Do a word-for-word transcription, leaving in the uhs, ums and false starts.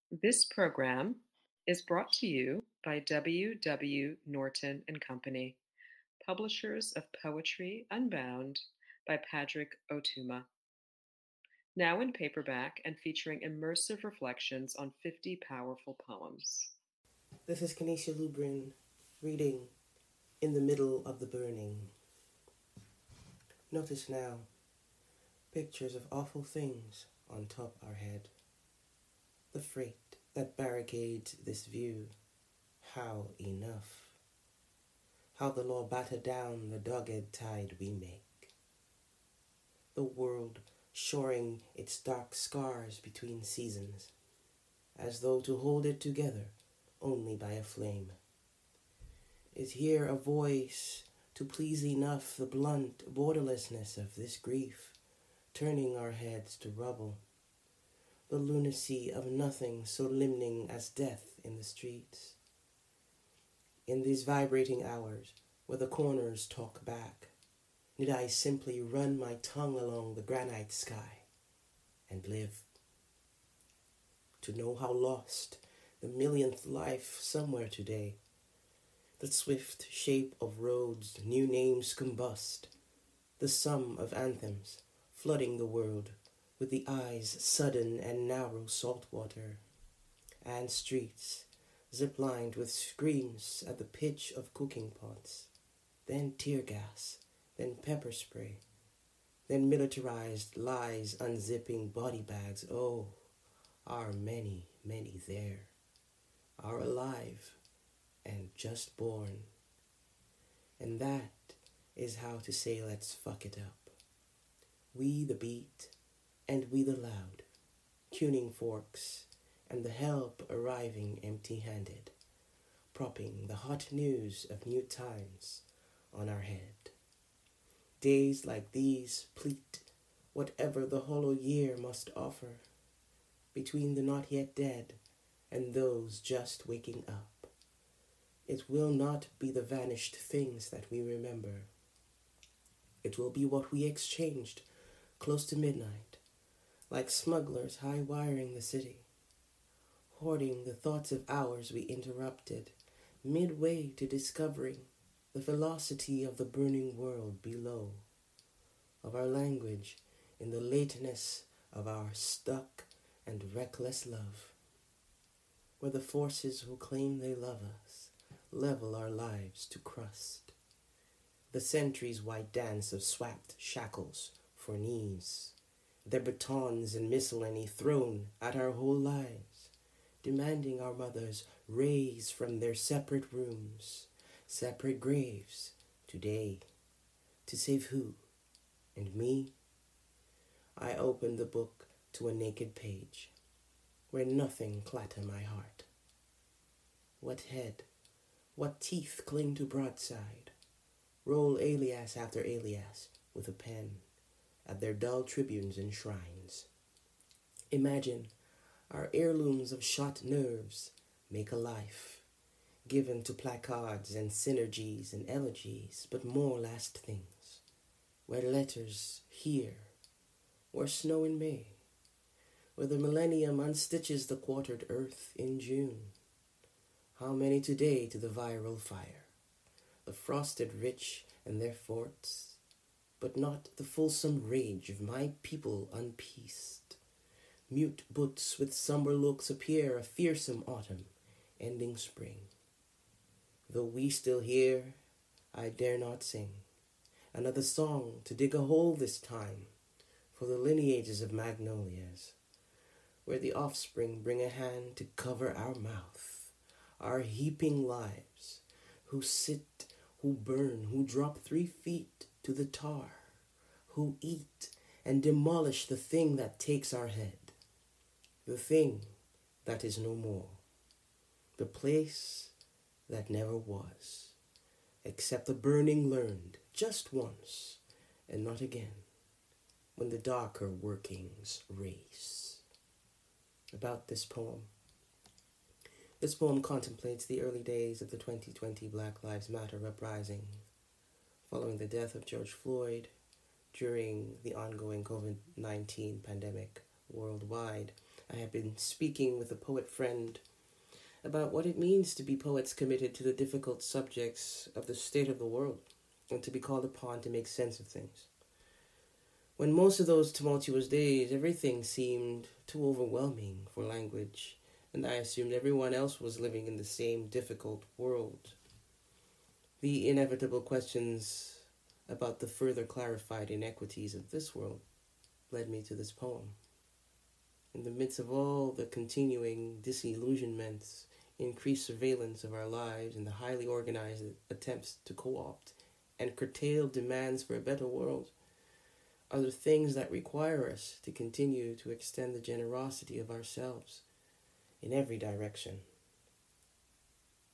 This program is brought to you by W. W. Norton and Company, publishers of Poetry Unbound by Padraig Ó Tuama. Now in paperback and featuring immersive reflections on fifty powerful poems. This is Kanisha Lubrin reading In the Middle of the Burning. Notice now pictures of awful things on top our head. The freight that barricades this view. How enough? How the law batter down the dogged tide we make. The world shoring its dark scars between seasons, as though to hold it together only by a flame. Is here a voice to please enough the blunt borderlessness of this grief, turning our heads to rubble? The lunacy of nothing so limning as death in the streets. In these vibrating hours where the corners talk back, need I simply run my tongue along the granite sky and live? To know how lost the millionth life somewhere today, the swift shape of roads, new names combust, the sum of anthems flooding the world with the eyes sudden and narrow salt water, and streets zip-lined with screams at the pitch of cooking pots, then tear gas, then pepper spray, then militarized lies unzipping body bags. Oh, are many, many there, are alive and just born. And that is how to say let's fuck it up. We the beat, and we the loud, tuning forks, and the help arriving empty-handed, propping the hot news of new times on our head. Days like these pleat whatever the hollow year must offer, between the not yet dead and those just waking up. It will not be the vanished things that we remember. It will be what we exchanged close to midnight, like smugglers high-wiring the city, hoarding the thoughts of hours we interrupted, midway to discovering the velocity of the burning world below, of our language in the lateness of our stuck and reckless love, where the forces who claim they love us level our lives to crust. The centuries' white dance of swapped shackles for knees, their batons and miscellany thrown at our whole lives, demanding our mothers raise from their separate rooms, separate graves, today. To save who? And me? I opened the book to a naked page, where nothing clatter my heart. What head? What teeth cling to broadside? Roll alias after alias with a pen at their dull tribunes and shrines. Imagine our heirlooms of shot nerves make a life, given to placards and synergies and elegies, but more last things, where letters here, where snow in May, where the millennium unstitches the quartered earth in June. How many today to the viral fire, the frosted rich and their forts, but not the fulsome rage of my people unpieced. Mute boots with somber looks appear a fearsome autumn, ending spring. Though we still hear, I dare not sing another song to dig a hole this time for the lineages of magnolias, where the offspring bring a hand to cover our mouth, our heaping lives, who sit, who burn, who drop three feet to the tar, who eat and demolish the thing that takes our head, the thing that is no more, the place that never was, except the burning learned just once and not again, when the darker workings race. About this poem. This poem contemplates the early days of the twenty twenty Black Lives Matter uprising, following the death of George Floyd during the ongoing covid nineteen pandemic worldwide, I have been speaking with a poet friend about what it means to be poets committed to the difficult subjects of the state of the world and to be called upon to make sense of things. When most of those tumultuous days, everything seemed too overwhelming for language, and I assumed everyone else was living in the same difficult world. The inevitable questions about the further clarified inequities of this world led me to this poem. In the midst of all the continuing disillusionments, increased surveillance of our lives, and the highly organized attempts to co-opt and curtail demands for a better world, are the things that require us to continue to extend the generosity of ourselves in every direction.